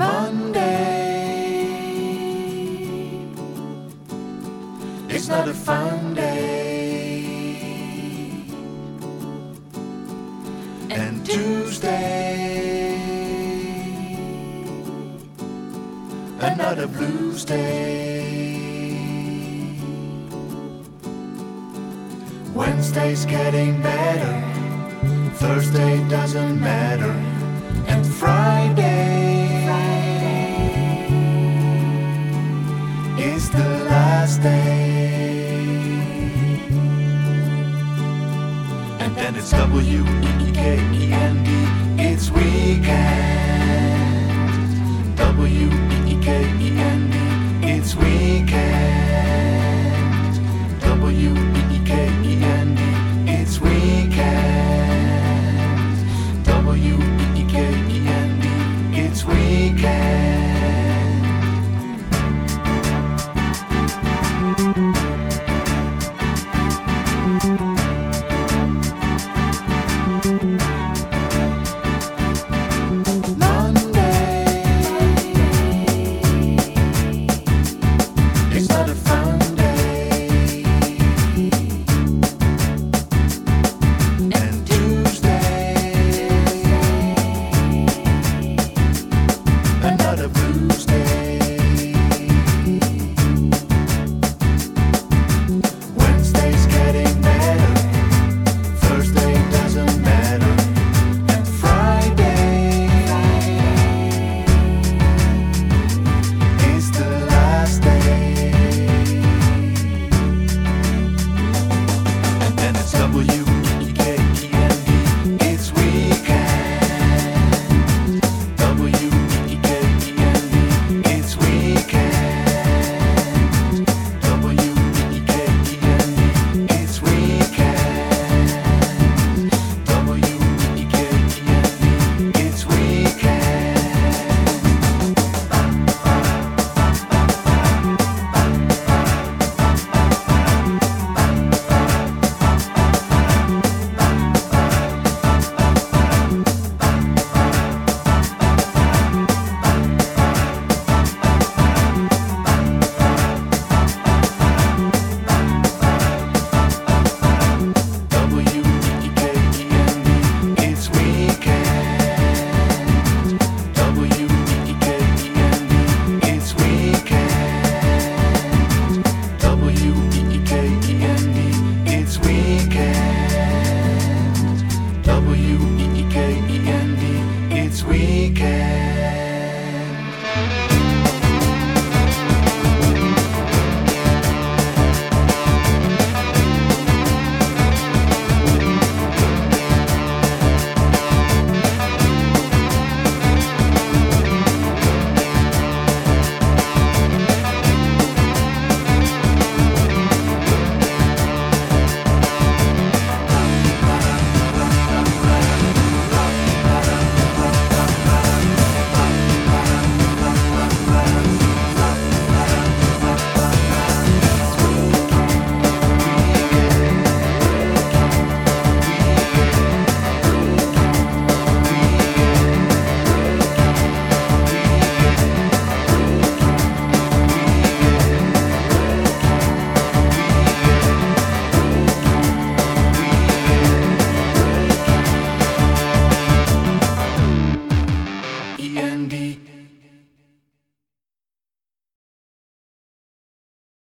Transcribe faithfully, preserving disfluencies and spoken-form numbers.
Monday, it's not a fun day. And Tuesday, another blues day. Wednesday's getting better, Thursday doesn't matter, and Friday, Friday is the last day. And then it's W E E K E N D, it's weekend. W E E K E N D, it's weekend.